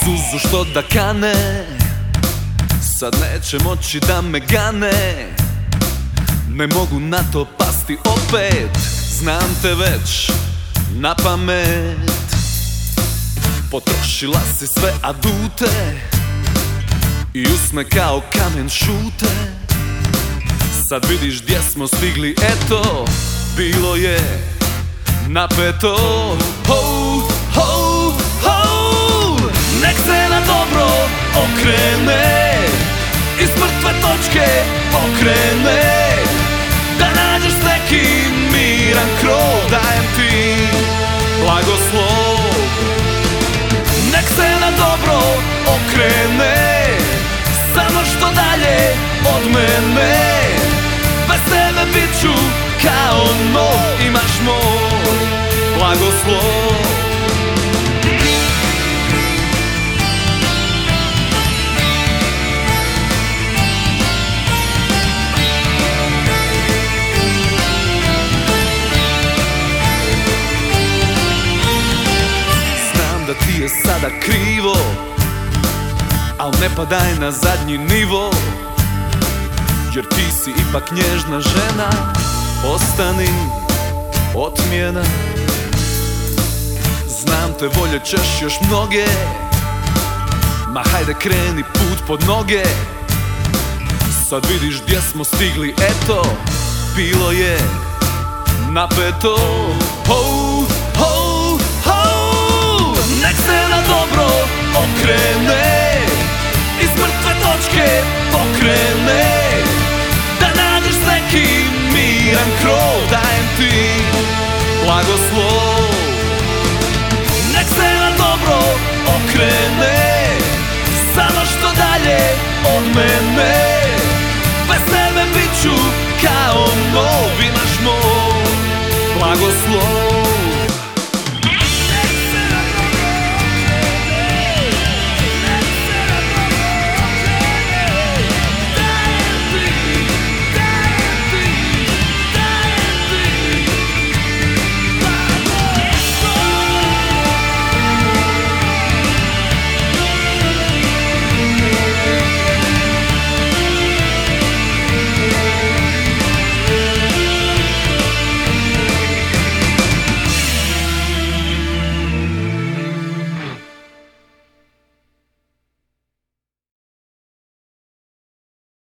suzu što da kane, sad neće moći da me gane. Ne mogu na to pasti opet, znam te već na pamet. Potrošila si sve adute i usne kao kamen šute. Sad vidiš gdje smo stigli, eto, bilo je napeto. Ho, ho, ho, nek se na dobro okrene, iz mrtve točke pokrene, da nađeš neki miran krov, dajem ti blagoslov. Nek se na dobro okrene, samo što dalje od mene. Bez tebe bit ću kao nov, imaš moj blagoslov. Znam da ti je sada krivo, al ne padaj na zadnji nivo, jer ti si ipak nježna žena. Ostani otmjena. Znam te, voljet ćeš još mnoge, ma hajde kreni put pod noge. Sad vidiš gdje smo stigli, eto, bilo je napeto. Ho, ho, ho, nek se na dobro okrene, iz mrtve točke pokrene, da nađeš neki miran krov, dajem ti blagoslov. Nek se na dobro okrene, samo što dalje od mene. Bez tebe bit ću kao nov, imaš moj blagoslov.